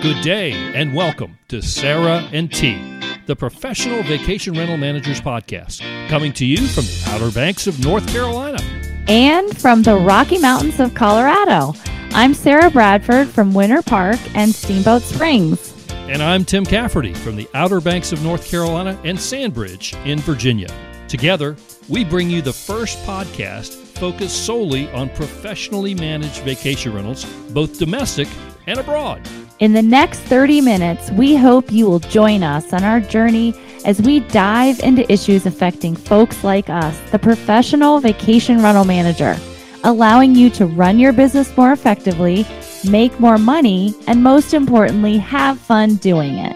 Good day and welcome to Sarah and T, the Professional Vacation Rental Managers Podcast, coming to you from the Outer Banks of North Carolina. And from the Rocky Mountains of Colorado. I'm Sarah Bradford from Winter Park and Steamboat Springs. And I'm Tim Cafferty from the Outer Banks of North Carolina and Sandbridge in Virginia. Together, we bring you the first podcast focused solely on professionally managed vacation rentals, both domestic and abroad. In the next 30 minutes, we hope you will join us on our journey as we dive into issues affecting folks like us, the professional vacation rental manager, allowing you to run your business more effectively, make more money, and most importantly, have fun doing it.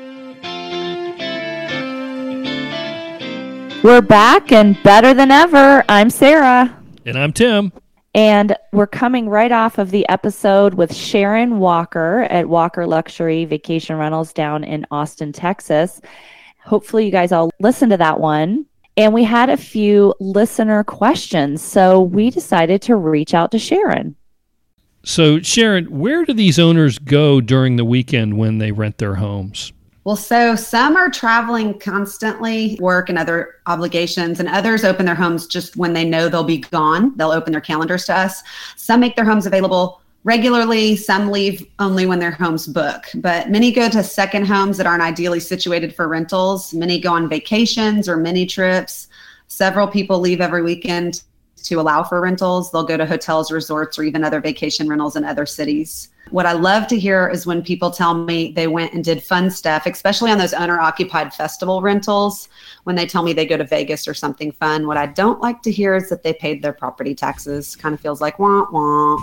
We're back and better than ever. I'm Sarah. And I'm Tim. And we're coming right off of the episode with Sharon Walker at Walker Luxury Vacation Rentals down in Austin, Texas. Hopefully you guys all listened to that one. And we had a few listener questions, so we decided to reach out to Sharon. So Sharon, where do these owners go during the weekend when they rent their homes? Well, so some are traveling constantly, work and other obligations, and others open their homes just when they know they'll be gone. They'll open their calendars to us. Some make their homes available regularly. Some leave only when their homes book. But many go to second homes that aren't ideally situated for rentals. Many go on vacations or mini trips. Several people leave every weekend to allow for rentals. They'll go to hotels, resorts, or even other vacation rentals in other cities. What I love to hear is when people tell me they went and did fun stuff, especially on those owner-occupied festival rentals, when they tell me they go to Vegas or something fun. What I don't like to hear is that they paid their property taxes. Kind of feels like wah, wah.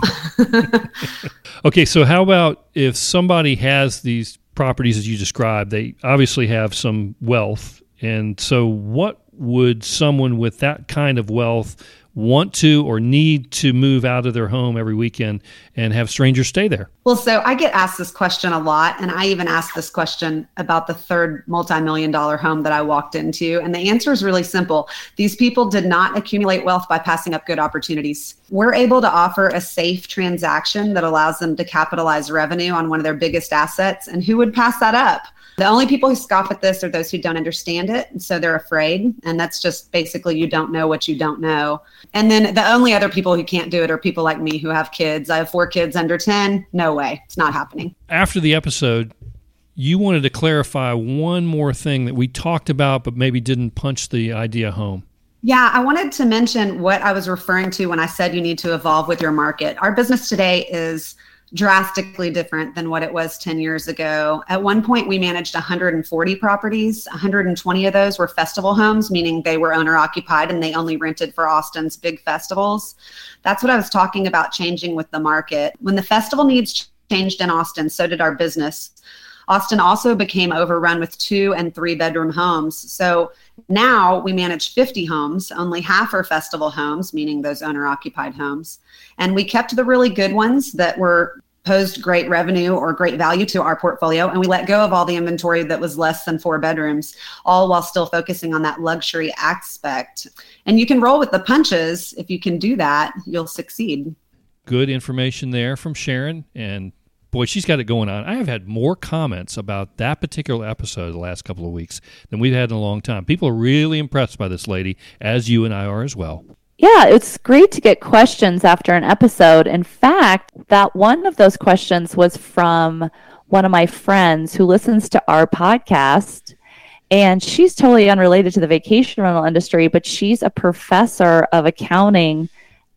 Okay, so how about if somebody has these properties as you described, they obviously have some wealth. And so what would someone with that kind of wealth want to or need to move out of their home every weekend and have strangers stay there? Well, so I get asked this question a lot, and I even asked this question about the third multi-million-dollar home that I walked into, and the answer is really simple. These people did not accumulate wealth by passing up good opportunities. We're able to offer a safe transaction that allows them to capitalize revenue on one of their biggest assets, and who would pass that up? The only people who scoff at this are those who don't understand it, and so they're afraid. And that's just basically you don't know what you don't know. And then the only other people who can't do it are people like me who have kids. I have 4 kids under 10. No way. It's not happening. After the episode, you wanted to clarify one more thing that we talked about but maybe didn't punch the idea home. Yeah, I wanted to mention what I was referring to when I said you need to evolve with your market. Our business today is drastically different than what it was 10 years ago. At one point, we managed 140 properties. 120 of those were festival homes, meaning they were owner occupied and they only rented for Austin's big festivals. That's what I was talking about changing with the market. When the festival needs changed in Austin, so did our business. Austin also became overrun with 2 and 3 bedroom homes. So now we manage 50 homes, only half are festival homes, meaning those owner occupied homes. And we kept the really good ones that were posed great revenue or great value to our portfolio. And we let go of all the inventory that was less than 4 bedrooms, all while still focusing on that luxury aspect. And you can roll with the punches. If you can do that, you'll succeed. Good information there from Sharon. And boy, she's got it going on. I have had more comments about that particular episode the last couple of weeks than we've had in a long time. People are really impressed by this lady, as you and I are as well. Yeah, it's great to get questions after an episode. In fact, that one of those questions was from one of my friends who listens to our podcast, and she's totally unrelated to the vacation rental industry, but she's a professor of accounting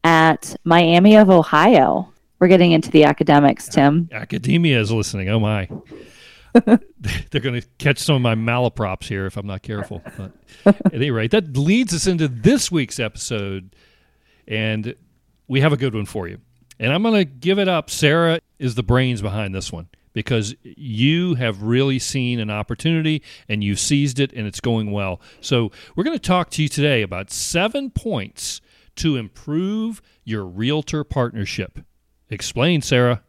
at Miami of Ohio. We're getting into the academics, Tim. Academia is listening. Oh, my. They're going to catch some of my malaprops here if I'm not careful. But at any rate, that leads us into this week's episode, and we have a good one for you. And I'm going to give it up. Sarah is the brains behind this one because you have really seen an opportunity, and you've seized it, and it's going well. So we're going to talk to you today about 7 points to improve your realtor partnership. Explain, Sarah.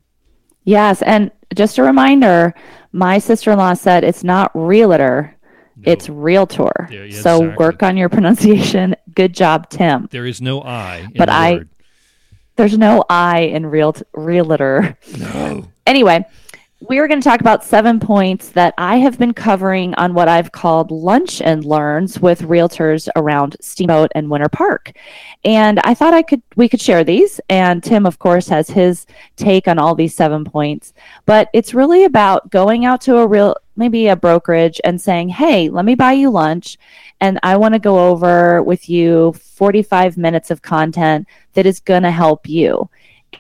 Yes, and just a reminder, my sister-in-law said it's not realtor, it's realtor. Yeah, so exactly. Work on your pronunciation. Good job, Tim. There is no I in but the word. There's no I in realtor. No. Anyway, we are going to talk about 7 points that I have been covering on what I've called lunch and learns with realtors around Steamboat and Winter Park. And I thought we could share these. And Tim, of course, has his take on all these 7 points. But it's really about going out to maybe a brokerage and saying, hey, let me buy you lunch. And I want to go over with you 45 minutes of content that is going to help you.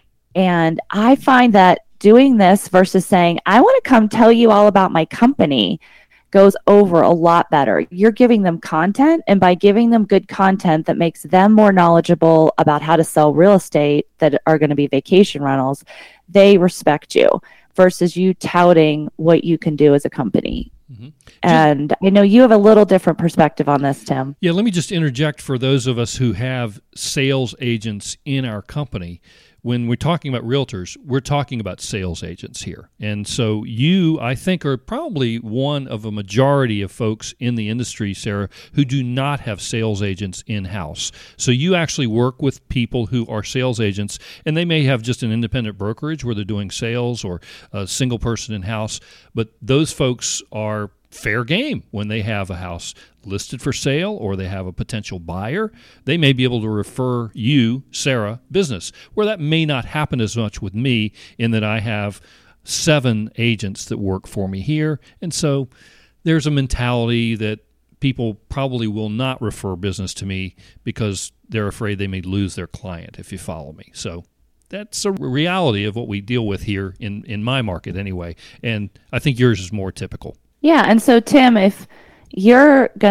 And I find that doing this versus saying, I want to come tell you all about my company goes over a lot better. You're giving them content, and by giving them good content that makes them more knowledgeable about how to sell real estate that are going to be vacation rentals, they respect you versus you touting what you can do as a company. Mm-hmm. And I know you have a little different perspective on this, Tim. Yeah, let me just interject for those of us who have sales agents in our company. When we're talking about realtors, we're talking about sales agents here. And so you, I think, are probably one of a majority of folks in the industry, Sarah, who do not have sales agents in-house. So you actually work with people who are sales agents, and they may have just an independent brokerage where they're doing sales or a single person in-house, but those folks are fair game when they have a house listed for sale or they have a potential buyer. They may be able to refer you, Sarah, business, where that may not happen as much with me in that I have 7 agents that work for me here. And so there's a mentality that people probably will not refer business to me because they're afraid they may lose their client, if you follow me. So that's a reality of what we deal with here in my market anyway. And I think yours is more typical. Yeah. And so, Tim, if you're going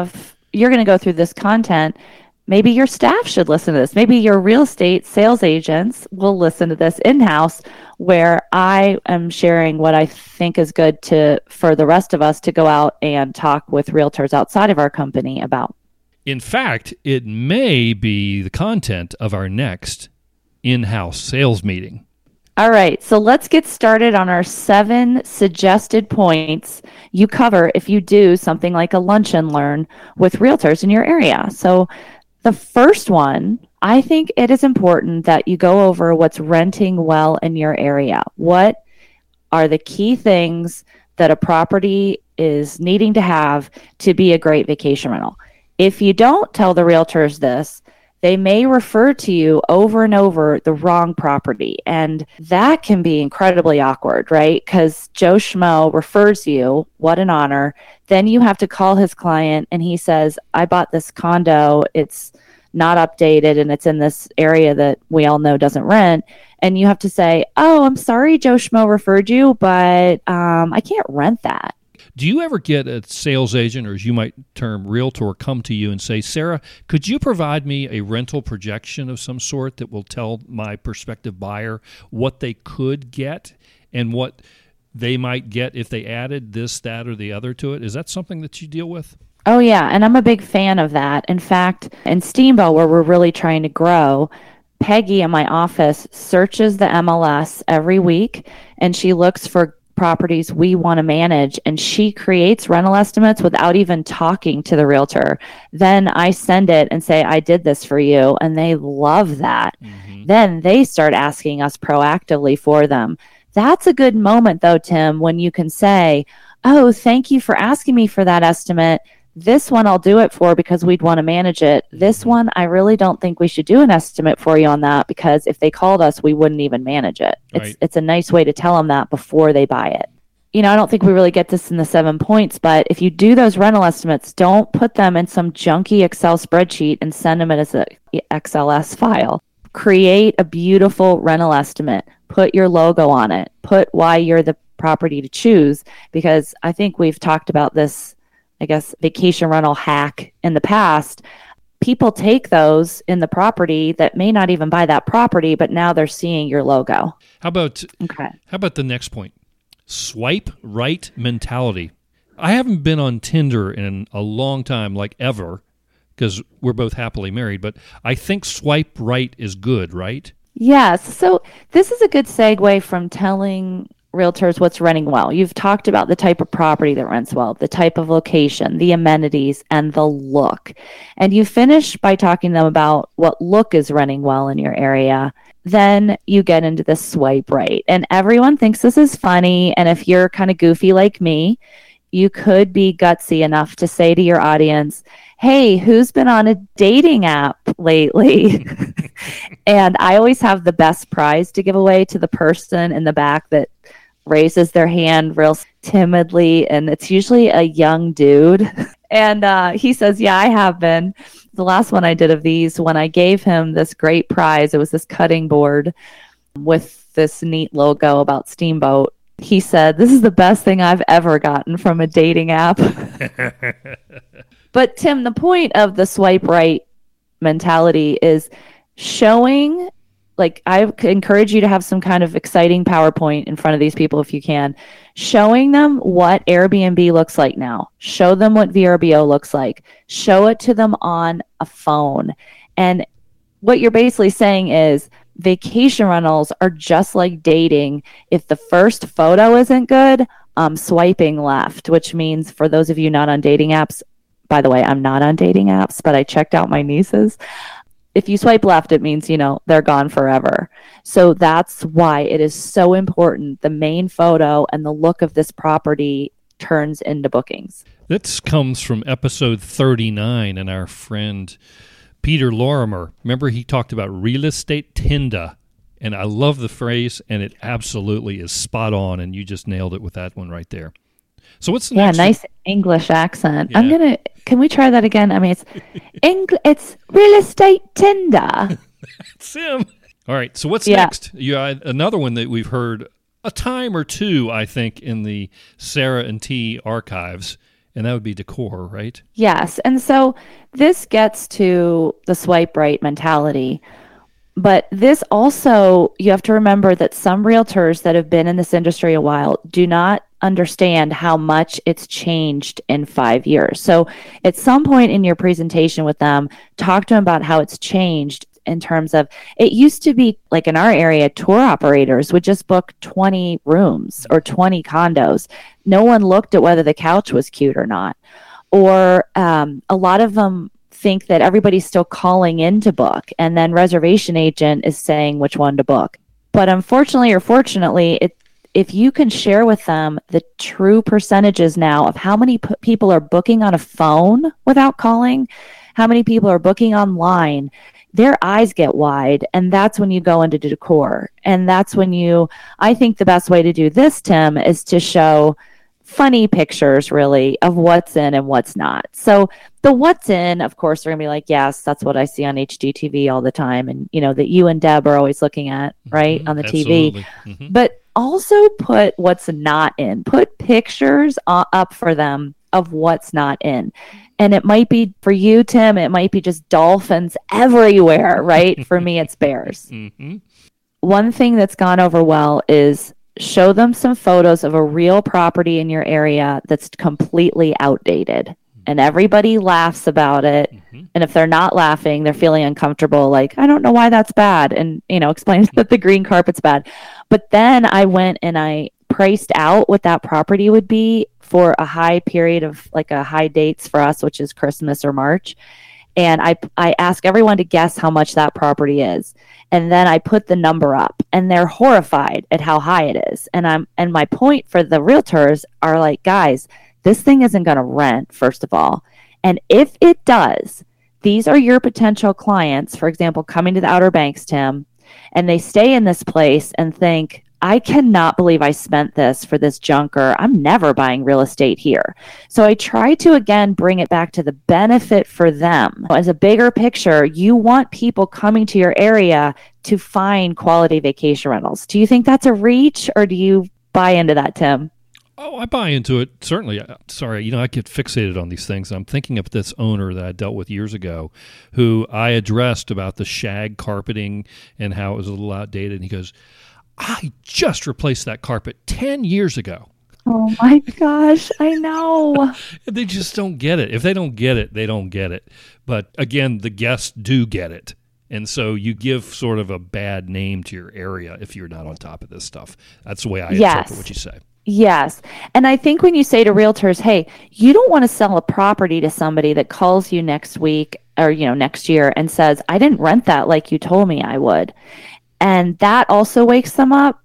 to go through this content, maybe your staff should listen to this. Maybe your real estate sales agents will listen to this in-house, where I am sharing what I think is good for the rest of us to go out and talk with realtors outside of our company about. In fact, it may be the content of our next in-house sales meeting. All right, so let's get started on our 7 suggested points you cover if you do something like a lunch and learn with realtors in your area. So the first one, I think it is important that you go over what's renting well in your area. What are the key things that a property is needing to have to be a great vacation rental? If you don't tell the realtors this, they may refer to you over and over the wrong property. And that can be incredibly awkward, right? Because Joe Schmo refers you, what an honor. Then you have to call his client and he says, I bought this condo. It's not updated and it's in this area that we all know doesn't rent. And you have to say, oh, I'm sorry, Joe Schmo referred you, but I can't rent that. Do you ever get a sales agent, or as you might term realtor, come to you and say, Sarah, could you provide me a rental projection of some sort that will tell my prospective buyer what they could get and what they might get if they added this, that, or the other to it? Is that something that you deal with? Oh, yeah, and I'm a big fan of that. In fact, in Steamboat, where we're really trying to grow, Peggy in my office searches the MLS every week, and she looks for properties we want to manage, and she creates rental estimates without even talking to the realtor. Then I send it and say, I did this for you, and they love that. Mm-hmm. Then they start asking us proactively for them. That's a good moment, though, Tim, when you can say, oh, thank you for asking me for that estimate. This one I'll do it for because we'd want to manage it. This one, I really don't think we should do an estimate for you on that because if they called us, we wouldn't even manage it. Right. It's a nice way to tell them that before they buy it. You know, I don't think we really get this in the 7 points, but if you do those rental estimates, don't put them in some junky Excel spreadsheet and send them as an XLS file. Create a beautiful rental estimate. Put your logo on it. Put why you're the property to choose, because I think we've talked about this, I guess, vacation rental hack in the past. People take those in the property that may not even buy that property, but now they're seeing your logo. How about the next point? Swipe right mentality. I haven't been on Tinder in a long time, like ever, because we're both happily married, but I think swipe right is good, right? Yes. So this is a good segue from telling realtors what's renting well. You've talked about the type of property that rents well, the type of location, the amenities, and the look. And you finish by talking to them about what look is renting well in your area. then you get into the swipe right. And everyone thinks this is funny. And if you're kind of goofy like me, you could be gutsy enough to say to your audience, hey, who's been on a dating app lately? And I always have the best prize to give away to the person in the back that raises their hand real timidly. And it's usually a young dude. And he says, yeah, I have been. The last one I did of these, when I gave him this great prize, it was this cutting board with this neat logo about Steamboat. He said, this is the best thing I've ever gotten from a dating app. But Tim, the point of the swipe right mentality is showing, like, I encourage you to have some kind of exciting PowerPoint in front of these people if you can, showing them what Airbnb looks like now. Show them what VRBO looks like. Show it to them on a phone. And what you're basically saying is vacation rentals are just like dating. If the first photo isn't good, I'm swiping left, which means for those of you not on dating apps, by the way, I'm not on dating apps, but I checked out my nieces. If you swipe left, it means, they're gone forever. So that's why it is so important. The main photo and the look of this property turns into bookings. This comes from episode 39 and our friend Peter Lorimer. Remember, he talked about real estate Tinder. And I love the phrase, and it absolutely is spot on, and you just nailed it with that one right there. So what's the next? Yeah, nice English accent. Yeah. Can we try that again? I mean, it's real estate Tinder. Sim. All right, so what's next? Another one that we've heard a time or two, I think, in the Sarah and T archives, and that would be decor, right? Yes, and so this gets to the swipe right mentality. But this also, you have to remember that some realtors that have been in this industry a while do not understand how much it's changed in 5 years. So at some point in your presentation with them, talk to them about how it's changed in terms of, it used to be like in our area, tour operators would just book 20 rooms or 20 condos. No one looked at whether the couch was cute or not. Or a lot of them think that everybody's still calling in to book, and then reservation agent is saying which one to book. But unfortunately or fortunately, if you can share with them the true percentages now of how many people are booking on a phone without calling, how many people are booking online, their eyes get wide, and that's when you go into decor. And that's when I think the best way to do this, Tim, is to show funny pictures, really, of what's in and what's not. So the what's in, of course, they're going to be like, yes, that's what I see on HGTV all the time. And, that you and Deb are always looking at, right, on the Absolutely. TV. Mm-hmm. But also put what's not in. Put pictures up for them of what's not in. And it might be, for you, Tim, it might be just dolphins everywhere, right? For me, it's bears. Mm-hmm. One thing that's gone over well is show them some photos of a real property in your area that's completely outdated. And everybody laughs about it. Mm-hmm. And if they're not laughing, they're feeling uncomfortable, like, I don't know why that's bad. And, explain that the green carpet's bad. But then I went and I priced out what that property would be for a high period of, like, a high dates for us, which is Christmas or March. And I ask everyone to guess how much that property is. And then I put the number up, and they're horrified at how high it is. And my point for the realtors are like, guys, this thing isn't going to rent, first of all. And if it does, these are your potential clients, for example, coming to the Outer Banks, Tim, and they stay in this place and think, I cannot believe I spent this for this junker. I'm never buying real estate here. So I try to, again, bring it back to the benefit for them. As a bigger picture, you want people coming to your area to find quality vacation rentals. Do you think that's a reach, or do you buy into that, Tim? Oh, I buy into it, certainly. Sorry, I get fixated on these things. I'm thinking of this owner that I dealt with years ago who I addressed about the shag carpeting and how it was a little outdated. And he goes, I just replaced that carpet 10 years ago. Oh, my gosh, I know. They just don't get it. If they don't get it, they don't get it. But again, the guests do get it. And so you give sort of a bad name to your area if you're not on top of this stuff. That's the way I interpret what you say. Yes. And I think when you say to realtors, hey, you don't want to sell a property to somebody that calls you next week or, next year and says, I didn't rent that like you told me I would. And that also wakes them up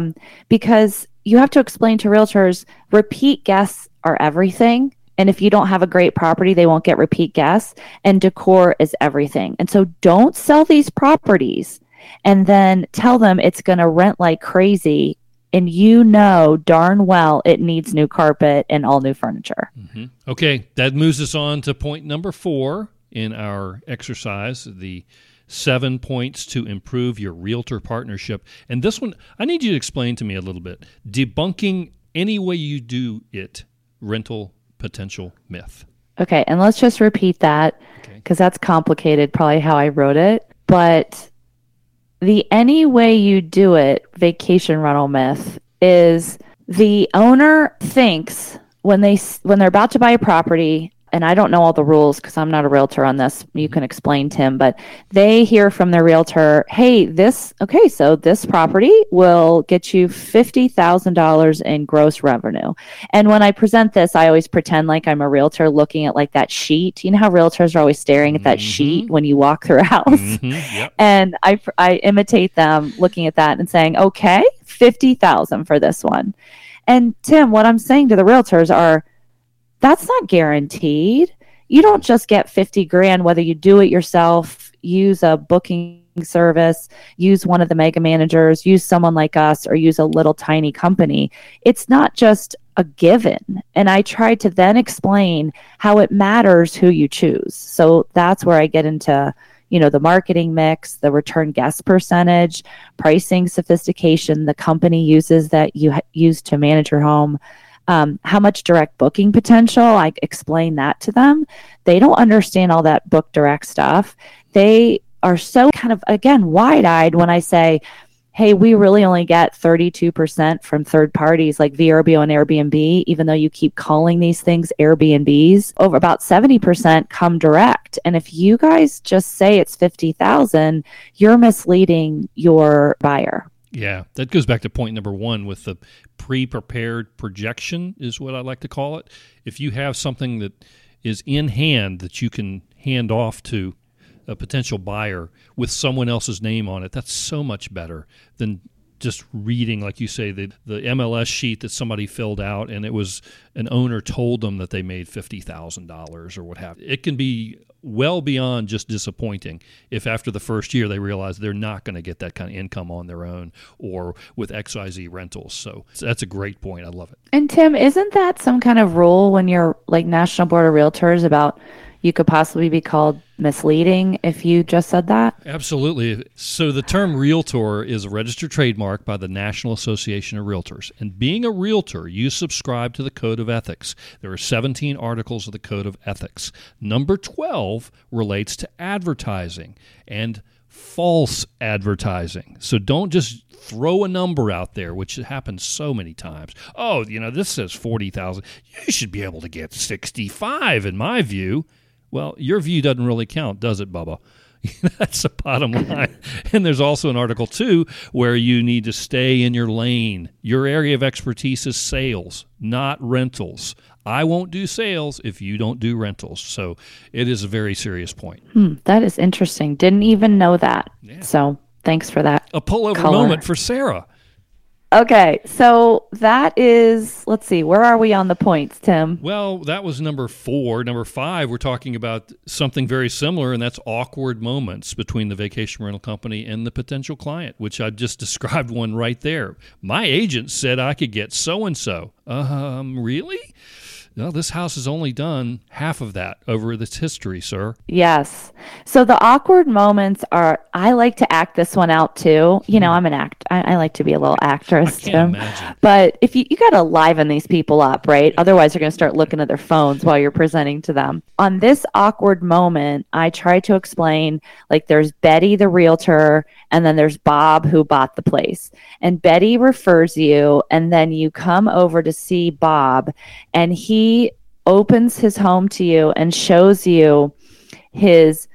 because you have to explain to realtors, repeat guests are everything. And if you don't have a great property, they won't get repeat guests. And decor is everything. And so don't sell these properties and then tell them it's going to rent like crazy. And you know darn well it needs new carpet and all new furniture. Mm-hmm. Okay, that moves us on to point number 4 in our exercise, the 7 points to improve your realtor partnership. And this one, I need you to explain to me a little bit. Debunking any way you do it, rental potential myth. Okay, and let's just repeat that because that's complicated, probably how I wrote it. But the any way you do it vacation rental myth is the owner thinks when they're about to buy a property, and I don't know all the rules because I'm not a realtor on this. You can explain, Tim, but they hear from their realtor, hey, so this property will get you $50,000 in gross revenue. And when I present this, I always pretend like I'm a realtor looking at like that sheet. You know how realtors are always staring at that sheet when you walk through a house? Mm-hmm. Yep. And I imitate them looking at that and saying, okay, $50,000 for this one. And Tim, what I'm saying to the realtors are, that's not guaranteed. You don't just get 50 grand, whether you do it yourself, use a booking service, use one of the mega managers, use someone like us, or use a little tiny company. It's not just a given. And I tried to then explain how it matters who you choose. So that's where I get into, the marketing mix, the return guest percentage, pricing sophistication, the company uses that you use to manage your home. How much direct booking potential, I explain that to them. They don't understand all that book direct stuff. They are so kind of, again, wide-eyed when I say, hey, we really only get 32% from third parties like VRBO and Airbnb, even though you keep calling these things Airbnbs. Over about 70% come direct. And if you guys just say it's 50,000, you're misleading your buyer. Yeah, that goes back to point number 1 with the pre-prepared projection is what I like to call it. If you have something that is in hand that you can hand off to a potential buyer with someone else's name on it, that's so much better than just reading, like you say, the MLS sheet that somebody filled out and it was an owner told them that they made $50,000 or what have you. It can be well beyond just disappointing if after the first year they realize they're not going to get that kind of income on their own or with XYZ rentals. So that's a great point. I love it. And Tim, isn't that some kind of rule when you're like National Board of Realtors about you could possibly be called misleading if you just said that? Absolutely. So the term realtor is a registered trademark by the National Association of Realtors. And being a realtor, you subscribe to the Code of Ethics. There are 17 articles of the Code of Ethics. Number 12 relates to advertising and false advertising. So don't just throw a number out there, which happens so many times. Oh, this says 40,000. You should be able to get 65 in my view. Well, your view doesn't really count, does it, Bubba? That's the bottom line. And there's also an Article 2 where you need to stay in your lane. Your area of expertise is sales, not rentals. I won't do sales if you don't do rentals. So it is a very serious point. That is interesting. Didn't even know that. Yeah. So thanks for that. A pullover moment for Sarah. Okay, so that is, let's see, where are we on the points, Tim? Well, that was number 4. Number 5, we're talking about something very similar, and that's awkward moments between the vacation rental company and the potential client, which I just described one right there. My agent said I could get so-and-so. Really? No, this house has only done half of that over its history, sir. Yes. So the awkward moments are, I like to act this one out too. I'm an I like to be a little actress, Tim. Imagine. But if you got to liven these people up, right? Otherwise, they're going to start looking at their phones while you're presenting to them. On this awkward moment, I try to explain, like there's Betty, the realtor, and then there's Bob who bought the place. And Betty refers you, and then you come over to see Bob, and he opens his home to you and shows you his,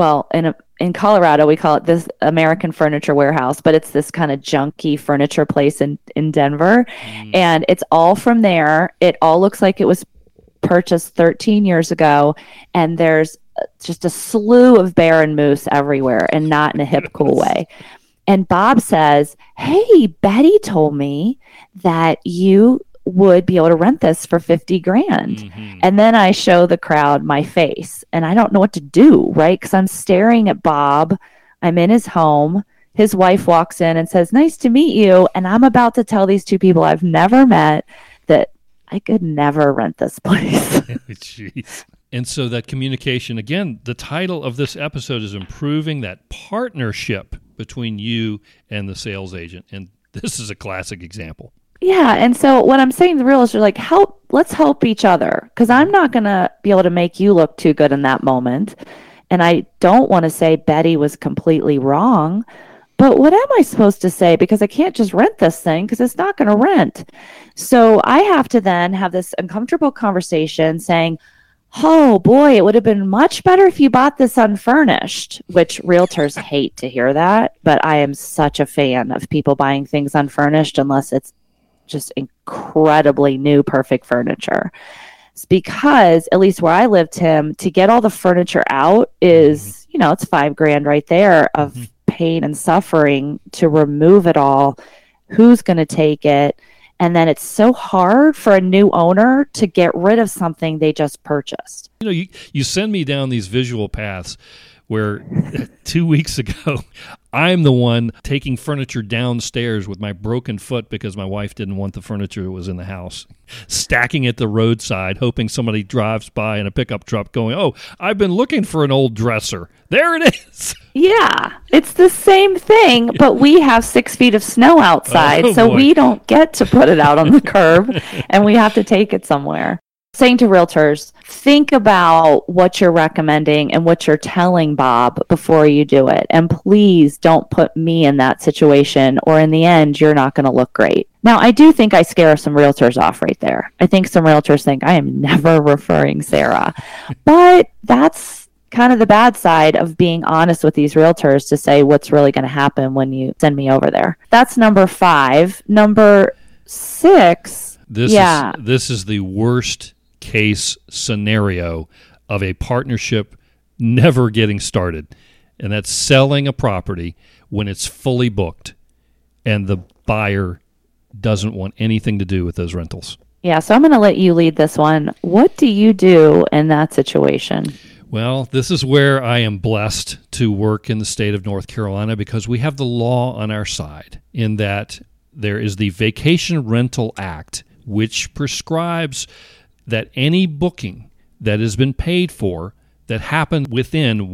in Colorado, we call it this American Furniture Warehouse, but it's this kind of junky furniture place in Denver. And it's all from there. It all looks like it was purchased 13 years ago. And there's just a slew of bear and moose everywhere, and not in a hip, cool way. And Bob says, hey, Betty told me that you would be able to rent this for 50 grand. Mm-hmm. And then I show the crowd my face and I don't know what to do, right? Because I'm staring at Bob. I'm in his home. His wife walks in and says, nice to meet you. And I'm about to tell these two people I've never met that I could never rent this place. Jeez. And so that communication, again, the title of this episode is Improving That Partnership Between You and the Sales Agent. And this is a classic example. Yeah. And so what I'm saying to the realtors are like, let's help each other, because I'm not going to be able to make you look too good in that moment. And I don't want to say Betty was completely wrong, but what am I supposed to say? Because I can't just rent this thing because it's not going to rent. So I have to then have this uncomfortable conversation saying, oh boy, it would have been much better if you bought this unfurnished, which realtors hate to hear that. But I am such a fan of people buying things unfurnished unless it's just incredibly new, perfect furniture. It's because, at least where I live, Tim, to get all the furniture out is, it's $5,000 right there of pain and suffering to remove it all. Who's going to take it? And then it's so hard for a new owner to get rid of something they just purchased. You send me down these visual paths where 2 weeks ago, I'm the one taking furniture downstairs with my broken foot because my wife didn't want the furniture that was in the house, stacking it the roadside, hoping somebody drives by in a pickup truck going, oh, I've been looking for an old dresser. There it is. Yeah, it's the same thing, but we have 6 feet of snow outside, so we don't get to put it out on the curb, and we have to take it somewhere. Saying to realtors, think about what you're recommending and what you're telling Bob before you do it. And please don't put me in that situation, or in the end, you're not going to look great. Now, I do think I scare some realtors off right there. I think some realtors think I am never referring Sarah. But that's kind of the bad side of being honest with these realtors to say what's really going to happen when you send me over there. That's number 5. Number 6. This is the worst case scenario of a partnership never getting started, and that's selling a property when it's fully booked and the buyer doesn't want anything to do with those rentals. Yeah, so I'm going to let you lead this one. What do you do in that situation? Well, this is where I am blessed to work in the state of North Carolina, because we have the law on our side in that there is the Vacation Rental Act, which prescribes that any booking that has been paid for that happened within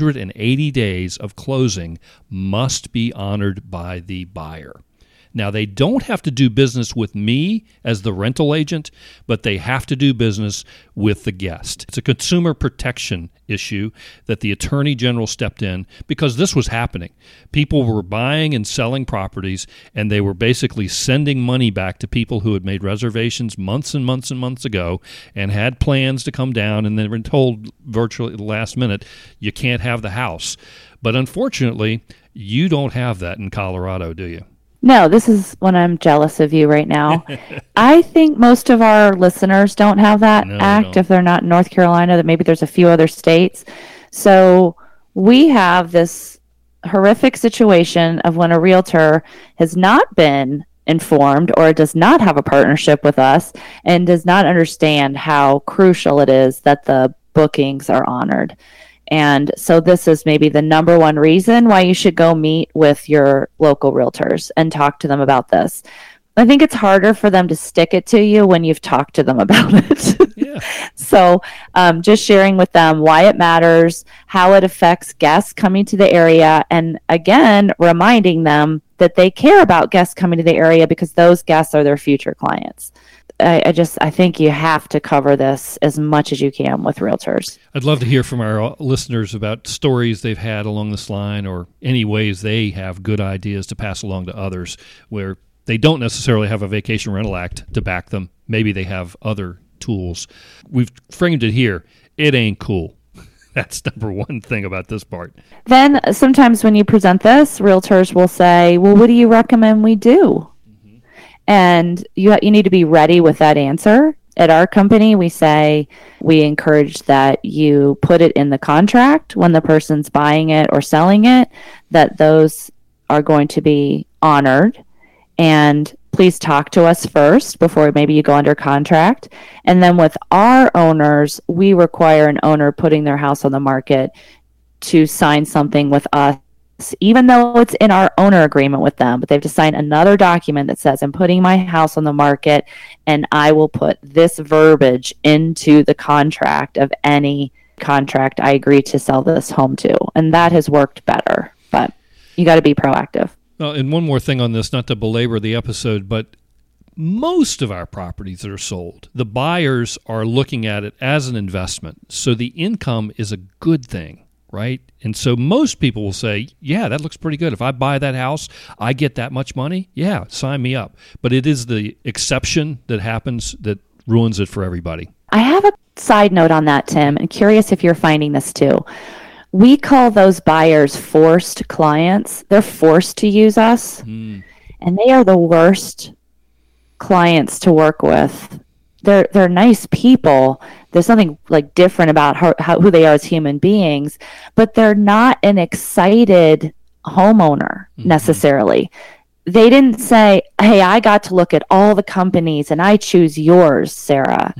180 days of closing must be honored by the buyer. Now, they don't have to do business with me as the rental agent, but they have to do business with the guest. It's a consumer protection issue that the Attorney General stepped in because this was happening. People were buying and selling properties, and they were basically sending money back to people who had made reservations months and months and months ago and had plans to come down, and they were told virtually at the last minute, you can't have the house. But unfortunately, you don't have that in Colorado, do you? No, this is when I'm jealous of you right now. I think most of our listeners don't have that act if they're not in North Carolina, that maybe there's a few other states. So we have this horrific situation of when a realtor has not been informed or does not have a partnership with us and does not understand how crucial it is that the bookings are honored. And so this is maybe the number one reason why you should go meet with your local realtors and talk to them about this. I think it's harder for them to stick it to you when you've talked to them about it. Yeah. So just sharing with them why it matters, how it affects guests coming to the area, and again, reminding them that they care about guests coming to the area because those guests are their future clients. I think you have to cover this as much as you can with realtors. I'd love to hear from our listeners about stories they've had along this line, or any ways they have good ideas to pass along to others where they don't necessarily have a Vacation Rental Act to back them. Maybe they have other tools. We've framed it here. It ain't cool. That's number one thing about this part. Then sometimes when you present this, realtors will say, well, what do you recommend we do? And you need to be ready with that answer. At our company, we say we encourage that you put it in the contract when the person's buying it or selling it, that those are going to be honored, and please talk to us first before maybe you go under contract. And then with our owners, we require an owner putting their house on the market to sign something with us, even though it's in our owner agreement with them, but they have to sign another document that says, I'm putting my house on the market and I will put this verbiage into the contract of any contract I agree to sell this home to. And that has worked better, but you got to be proactive. And one more thing on this, not to belabor the episode, but most of our properties that are sold, the buyers are looking at it as an investment. So the income is a good thing. Right? And so most people will say, yeah, that looks pretty good. If I buy that house, I get that much money. Yeah, sign me up. But it is the exception that happens that ruins it for everybody. I have a side note on that, Tim, and curious if you're finding this too. We call those buyers forced clients. They're forced to use us, and they are the worst clients to work with. They're nice people. There's something like different about who they are as human beings, but they're not an excited homeowner necessarily. They didn't say, hey, I got to look at all the companies and I choose yours, Sarah.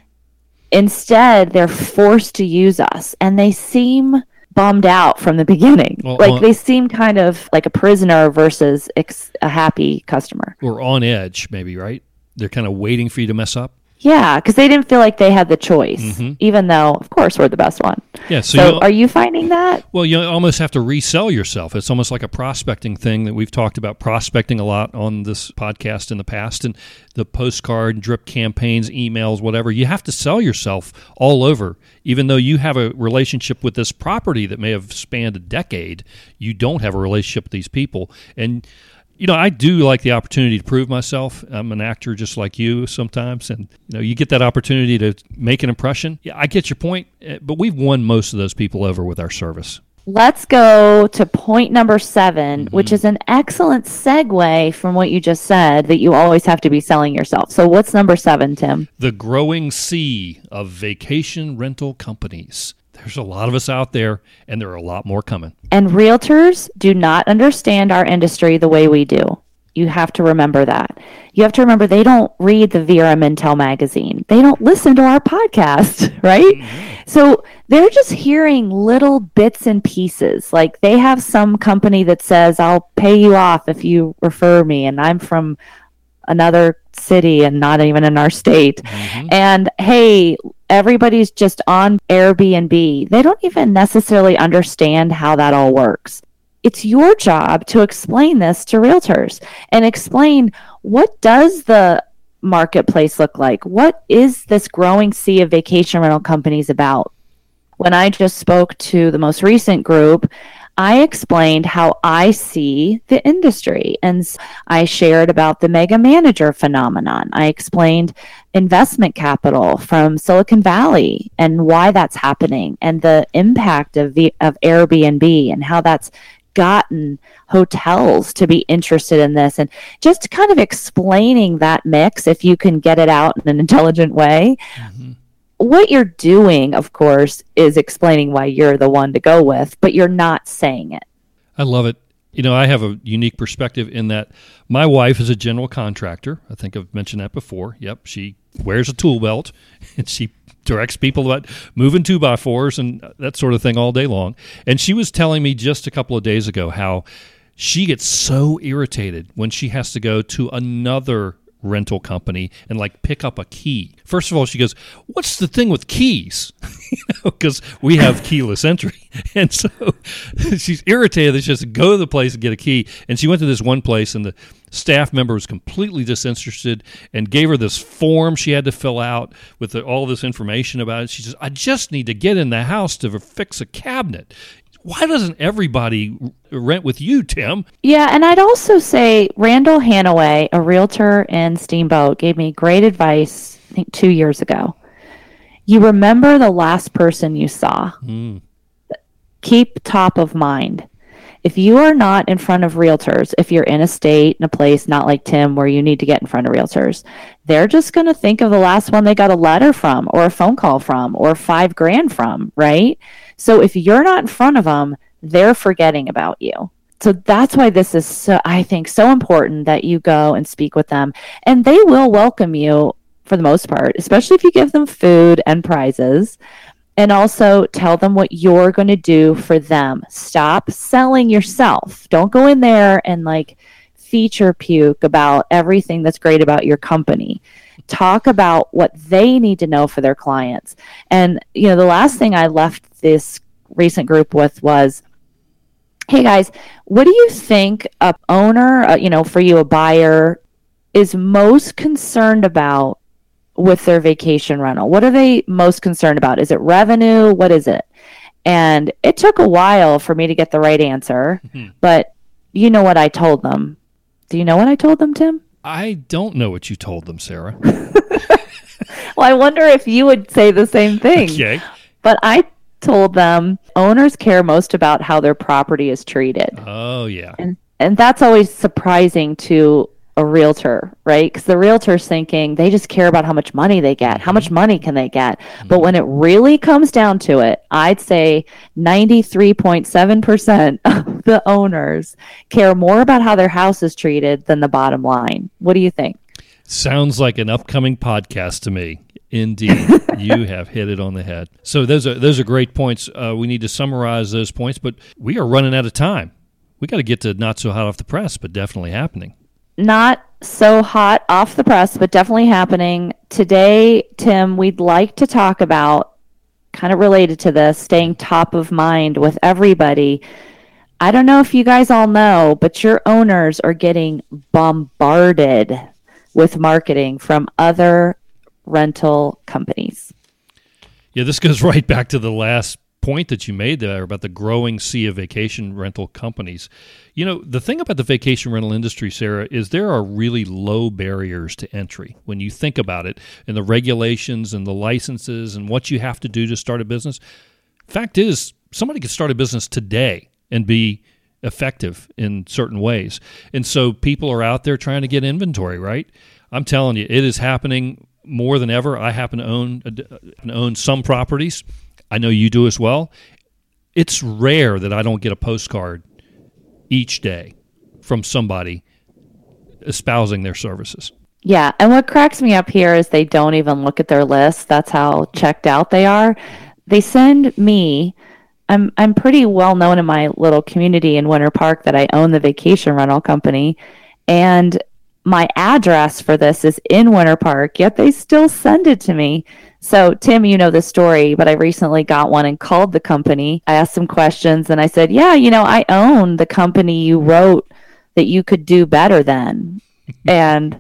Instead, they're forced to use us, and they seem bummed out from the beginning. Well, they seem kind of like a prisoner versus a happy customer. Or on edge, maybe, right? They're kind of waiting for you to mess up. Yeah, because they didn't feel like they had the choice, even though, of course, we're the best one. Yeah. So are you finding that? Well, you almost have to resell yourself. It's almost like a prospecting thing that we've talked about prospecting a lot on this podcast in the past, and the postcard, drip campaigns, emails, whatever. You have to sell yourself all over. Even though you have a relationship with this property that may have spanned a decade, you don't have a relationship with these people. And I do like the opportunity to prove myself. I'm an actor just like you sometimes, and you get that opportunity to make an impression. Yeah, I get your point, but we've won most of those people over with our service. Let's go to point number 7, which is an excellent segue from what you just said, that you always have to be selling yourself. So what's number 7, Tim? The growing sea of vacation rental companies. There's a lot of us out there, and there are a lot more coming. And realtors do not understand our industry the way we do. You have to remember that. You have to remember they don't read the Vera Mintel magazine. They don't listen to our podcast, right? So they're just hearing little bits and pieces. Like they have some company that says, I'll pay you off if you refer me, and I'm from another city and not even in our state. And hey, everybody's just on Airbnb. They don't even necessarily understand how that all works. It's your job to explain this to realtors and explain, what does the marketplace look like? What is this growing sea of vacation rental companies about? When I just spoke to the most recent group, I explained how I see the industry, and I shared about the mega manager phenomenon. I explained investment capital from Silicon Valley and why that's happening, and the impact of Airbnb and how that's gotten hotels to be interested in this, and just kind of explaining that mix, if you can get it out in an intelligent way. What you're doing, of course, is explaining why you're the one to go with, but you're not saying it. I love it. I have a unique perspective in that my wife is a general contractor. I think I've mentioned that before. Yep, she wears a tool belt, and she directs people about moving 2x4s and that sort of thing all day long. And she was telling me just a couple of days ago how she gets so irritated when she has to go to another rental company and pick up a key. First of all, she goes, what's the thing with keys? Because we have keyless entry. And so she's irritated that she has to go to the place and get a key. And she went to this one place, and the staff member was completely disinterested and gave her this form she had to fill out with all this information about it. She says, I just need to get in the house to fix a cabinet. Why doesn't everybody rent with you, Tim? Yeah, and I'd also say Randall Hanaway, a realtor in Steamboat, gave me great advice, I think 2 years ago. You remember the last person you saw. Keep top of mind. If you are not in front of realtors, if you're in a state, in a place not like Tim where you need to get in front of realtors, they're just going to think of the last one they got a letter from or a phone call from or $5,000 from, right? So if you're not in front of them, they're forgetting about you. So that's why this is so, I think, so important that you go and speak with them. And they will welcome you for the most part, especially if you give them food and prizes. And also tell them what you're going to do for them. Stop selling yourself. Don't go in there and like feature puke about everything that's great about your company. Talk about what they need to know for their clients. And, you know, the last thing I left this recent group with was, hey guys, what do you think a owner, you know, for you, a buyer, is most concerned about with their vacation rental? What are they most concerned about? Is it revenue? What is it? And it took a while for me to get the right answer, but you know what I told them. Do you know what I told them, Tim? I don't know what you told them, Sarah. Well, I wonder if you would say the same thing. Okay. But I told them owners care most about how their property is treated. Oh, yeah. And that's always surprising to a realtor, right? Because the realtor's thinking they just care about how much money they get. How much money can they get? But when it really comes down to it, I'd say 93.7% of the owners care more about how their house is treated than the bottom line. What do you think? Sounds like an upcoming podcast to me. Indeed, you have hit it on the head. So those are great points. We need to summarize those points, but we are running out of time. We got to get to not so hot off the press, but definitely happening. Not so hot off the press, but definitely happening. Today, Tim, we'd like to talk about, kind of related to this, staying top of mind with everybody. I don't know if you guys all know, but your owners are getting bombarded with marketing from other rental companies. Yeah, this goes right back to the last point that you made there about the growing sea of vacation rental companies. You know, the thing about the vacation rental industry, Sarah, is there are really low barriers to entry when you think about it, and the regulations and the licenses and what you have to do to start a business. Fact is, somebody can start a business today and be effective in certain ways. And so people are out there trying to get inventory, right? I'm telling you, it is happening more than ever. I happen to own some properties. I know you do as well. It's rare that I don't get a postcard each day from somebody espousing their services. Yeah, and what cracks me up here is they don't even look at their list. That's how checked out they are. They send me, I'm pretty well known in my little community in Winter Park that I own the vacation rental company, and my address for this is in Winter Park, yet they still send it to me. So, Tim, you know this story, but I recently got one and called the company. I asked some questions, and I said, yeah, you know, I own the company you wrote that you could do better than. And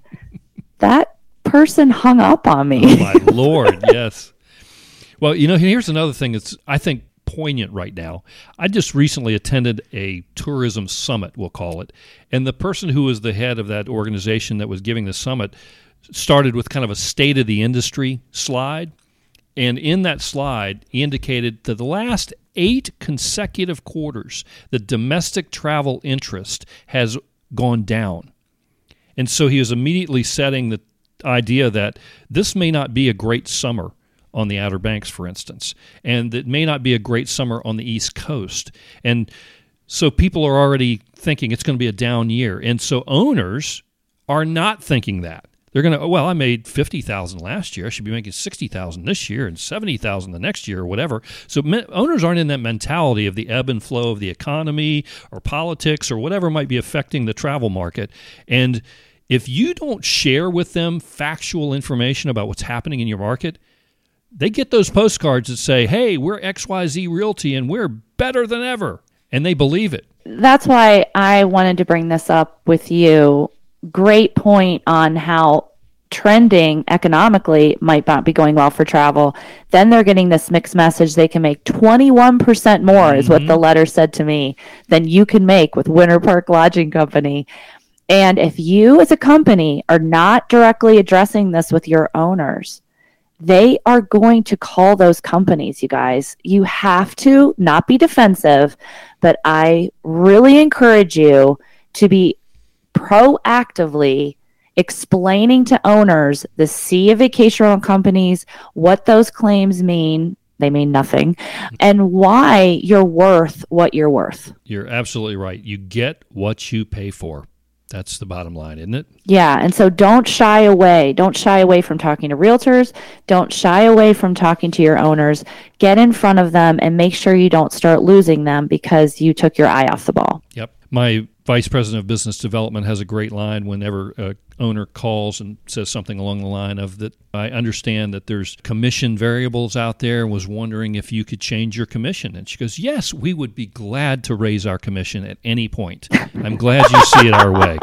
that person hung up on me. Oh, my Lord, yes. Well, you know, here's another thing that's, I think, poignant right now. I just recently attended a tourism summit, we'll call it, and the person who was the head of that organization that was giving the summit started with kind of a state of the industry slide, and in that slide he indicated that the last 8 consecutive quarters the domestic travel interest has gone down. And so he was immediately setting the idea that this may not be a great summer on the Outer Banks, for instance, and it may not be a great summer on the East Coast. And so people are already thinking it's going to be a down year. And so owners are not thinking that. They're going to, well, I made $50,000 last year. I should be making $60,000 this year and $70,000 the next year or whatever. So owners aren't in that mentality of the ebb and flow of the economy or politics or whatever might be affecting the travel market. And if you don't share with them factual information about what's happening in your market, they get those postcards that say, hey, we're XYZ Realty and we're better than ever. And they believe it. That's why I wanted to bring this up with you. Great point on how trending economically might not be going well for travel. Then they're getting this mixed message. They can make 21% more is what the letter said to me than you can make with Winter Park Lodging Company. And if you as a company are not directly addressing this with your owners, they are going to call those companies, you guys. You have to not be defensive, but I really encourage you to be proactively explaining to owners the sea of vacation rental companies, what those claims mean, they mean nothing, and why you're worth what you're worth. You're absolutely right. You get what you pay for. That's the bottom line, isn't it? Yeah. And so don't shy away. Don't shy away from talking to realtors. Don't shy away from talking to your owners. Get in front of them and make sure you don't start losing them because you took your eye off the ball. Yep. My vice president of business development has a great line whenever an owner calls and says something along the line of that, I understand that there's commission variables out there, was wondering if you could change your commission. And she goes, yes, we would be glad to raise our commission at any point. I'm glad you see it our way.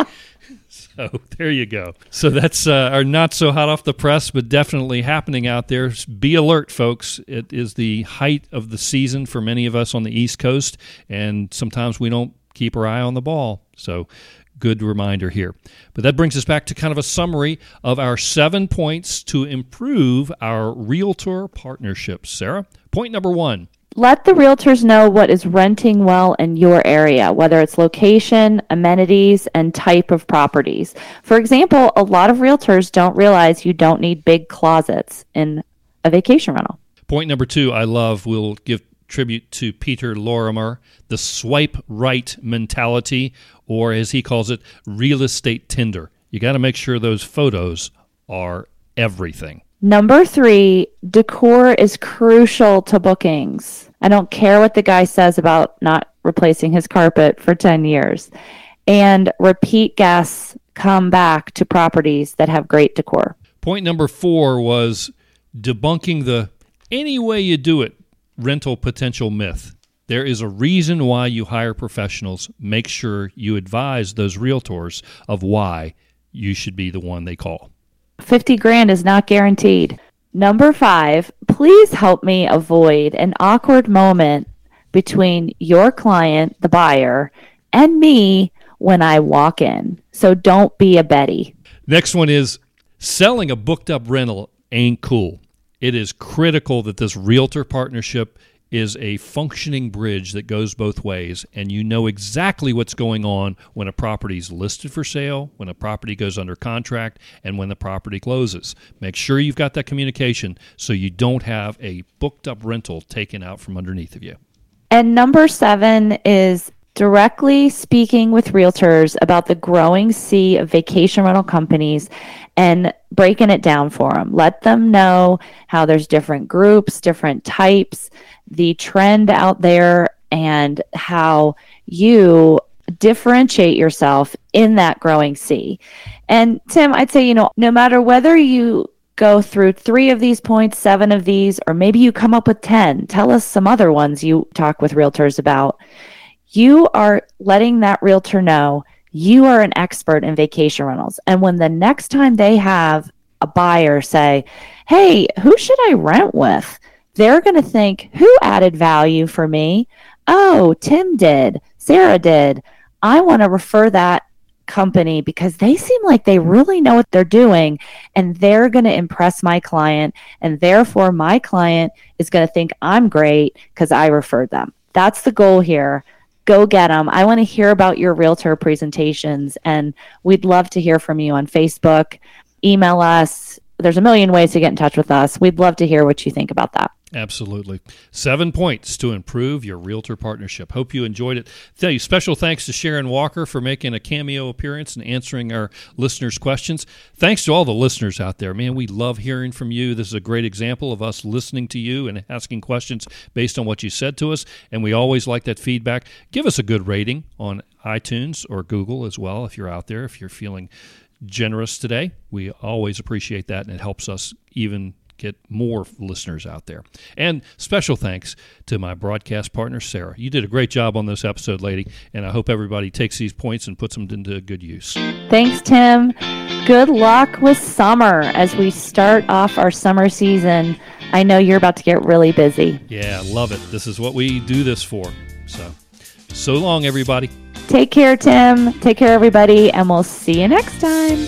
So there you go. So that's our not so hot off the press, but definitely happening out there. Be alert, folks. It is the height of the season for many of us on the East Coast, and sometimes we don't keep our eye on the ball. So good reminder here. But that brings us back to kind of a summary of our 7 points to improve our realtor partnerships. Sarah, point number 1. Let the realtors know what is renting well in your area, whether it's location, amenities, and type of properties. For example, a lot of realtors don't realize you don't need big closets in a vacation rental. Point number 2, I love, we'll give tribute to Peter Lorimer, the swipe right mentality, or as he calls it, real estate Tinder. You got to make sure those photos are everything. Number 3, decor is crucial to bookings. I don't care what the guy says about not replacing his carpet for 10 years. And repeat guests come back to properties that have great decor. Point number 4 was debunking the any way you do it rental potential myth. There is a reason why you hire professionals. Make sure you advise those realtors of why you should be the one they call. $50,000 is not guaranteed. Number 5, please help me avoid an awkward moment between your client, the buyer, and me when I walk in. So don't be a Betty. Next one is selling a booked up rental ain't cool. It is critical that this realtor partnership is a functioning bridge that goes both ways, and you know exactly what's going on when a property is listed for sale, when a property goes under contract, and when the property closes. Make sure you've got that communication so you don't have a booked up rental taken out from underneath of you. And number 7 is directly speaking with realtors about the growing sea of vacation rental companies and breaking it down for them. Let them know how there's different groups, different types, the trend out there, and how you differentiate yourself in that growing sea. And Tim, I'd say, no matter whether you go through 3 of these points, 7 of these, or maybe you come up with 10, tell us some other ones you talk with realtors about. You are letting that realtor know you are an expert in vacation rentals. And when the next time they have a buyer say, hey, who should I rent with? They're going to think, who added value for me? Oh, Tim did. Sarah did. I want to refer that company because they seem like they really know what they're doing, and they're going to impress my client. And therefore, my client is going to think I'm great because I referred them. That's the goal here. Go get them. I want to hear about your realtor presentations, and we'd love to hear from you on Facebook. Email us. There's a million ways to get in touch with us. We'd love to hear what you think about that. Absolutely. 7 points to improve your realtor partnership. Hope you enjoyed it. Tell you, special thanks to Sharon Walker for making a cameo appearance and answering our listeners' questions. Thanks to all the listeners out there. Man, we love hearing from you. This is a great example of us listening to you and asking questions based on what you said to us, and we always like that feedback. Give us a good rating on iTunes or Google as well if you're out there, if you're feeling generous today. We always appreciate that, and it helps us even get more listeners out there. And special thanks to my broadcast partner, Sarah. You did a great job on this episode, lady, and I hope everybody takes these points and puts them into good use. Thanks, Tim. Good luck with summer as we start off our summer season. I know you're about to get really busy. Yeah, love it. This is what we do this for. So long, everybody. Take care, Tim. Take care, everybody, and we'll see you next time.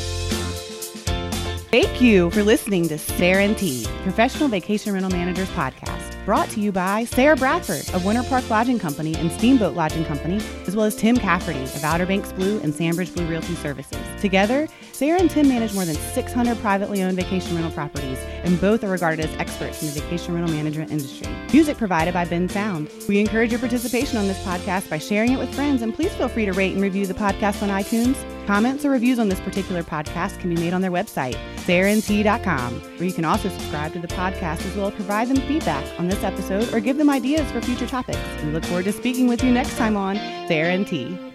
Thank you for listening to Sarah and T, Professional Vacation Rental Managers Podcast, brought to you by Sarah Bradford of Winter Park Lodging Company and Steamboat Lodging Company, as well as Tim Cafferty of Outer Banks Blue and Sandbridge Blue Realty Services. Together, Sarah and Tim manage more than 600 privately owned vacation rental properties, and both are regarded as experts in the vacation rental management industry. Music provided by Ben Sound. We encourage your participation on this podcast by sharing it with friends, and please feel free to rate and review the podcast on iTunes. Comments or reviews on this particular podcast can be made on their website, sarahand.t.com, where you can also subscribe to the podcast as well as provide them feedback on this episode or give them ideas for future topics. We look forward to speaking with you next time on Sarah and T.